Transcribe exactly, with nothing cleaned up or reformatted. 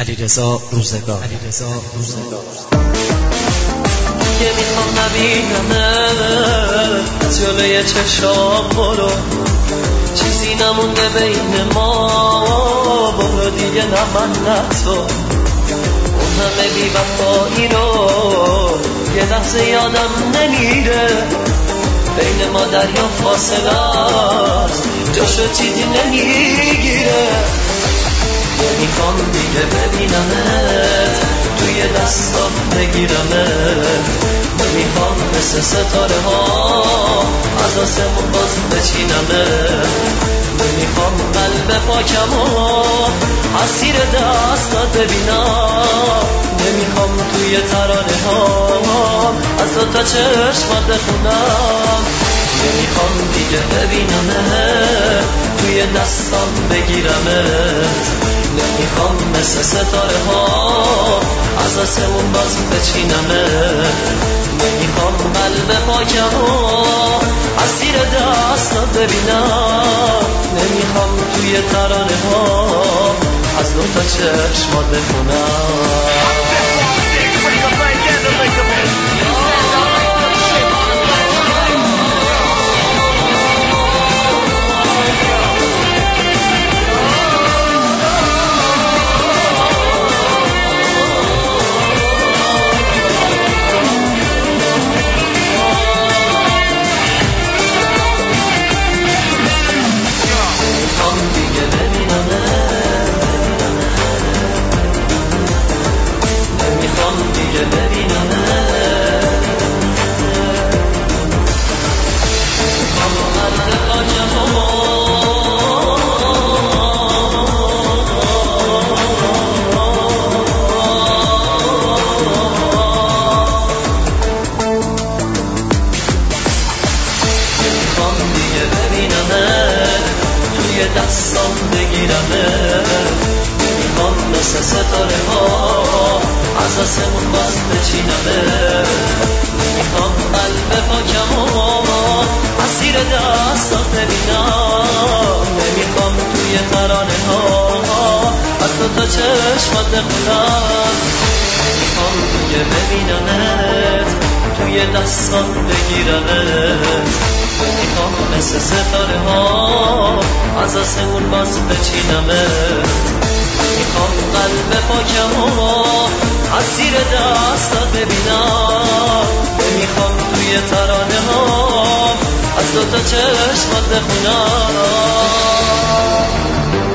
علیرضا روزگار. علیرضا روزگار. دیگه میخوام نبینمت جلوی چشام، برو چیزی نمونده بین ما، برو دیگه نه من نه تو، اون همه بی وفایی رو یه لحظه یادم نمیره، بین ما دریا فاصله است، جاشو چیزی نمیگیره. نمیخوام دیگه ببینمت توی دستام بگیرمت، نمیخوام مثل ستاره ها از آسمون باز بچینمت، نمیخوام قلب پاکم و اسیر دستات ببینم، نمیخوام توی ترانه ها از دو تا چشمات بخونم، نمیخوام دیگه ببینمت توی دستام بگیرمت، نمیخوام مثل ستاره ها از آسمون باز بچینمت، نمیخوام قلب پاکم و اسیر دستات ببینم، نمیخوام توی ترانه ها از دو تا چشمات بخونم. دستام بگیرمت، نمیخوام مثل ستاره ها از آسمون باز بچینمت، نمیخوام قلب پاکم و اسیر دستات ببینم، نمیخوام توی ترانه ها از دو تا چشمات بخونم، نمیخوام دیگه ببینمت توی دستام بگیرمت، نمیخوام مثل ستاره ها از آسمون باز بچینمت، نمیخوام قلب پاکم و اسیر دستات ببینم، نمیخوام توی ترانه ها از دو تا چشمات بخونم.